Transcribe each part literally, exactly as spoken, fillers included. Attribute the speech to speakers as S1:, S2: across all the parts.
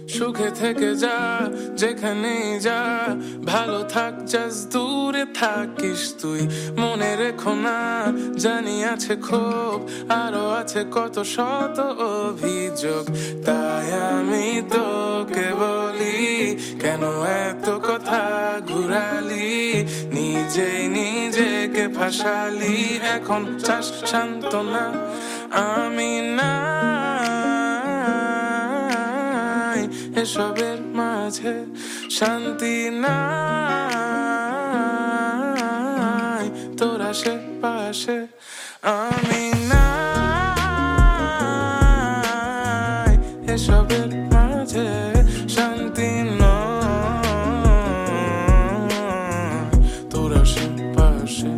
S1: সুখে থেকে যা যেখানেই যা, ভালো থাক জাস্ট দূরে থাকিস তুই। মনে রেখো না জানি আছে ক্ষোভ, আরো আছে কত শত অভিযোগ। তাই আমি তোকে বলি কেন এত কথা ঘুরালি, নিজেই নিজেকে ফাঁসালি। এখন চাস সান্ত্বনা, আমি না এসবের মাঝে শান্তি নাই তোর আশেপাশে, আমি নাই এসবের মাঝে শান্তি নয় তোর আশেপাশে।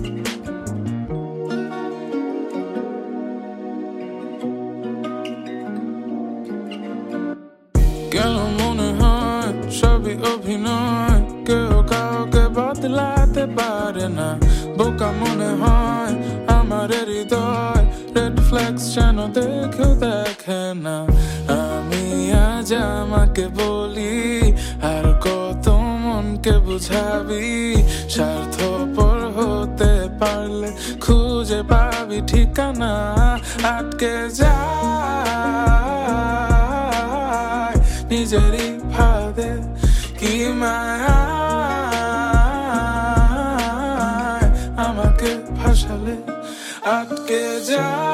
S1: কেন মনে হয় সবই অভিনয়, কেউ কাউকে বদলাতে পারে না। বোকা মনে হয় আমার হৃদয়, রেড ফ্ল্যাগস যেন দেখেও দেখে না। আমি আজ আমাকে বলি আর কত মনকে বুঝাবি, স্বার্থপর হতে পারলে খুঁজে পাবি ঠিকানা। আটকে যা নিজেরই ফাঁদে, কি মায়া আমাকে ফাঁসালে। আটকে যা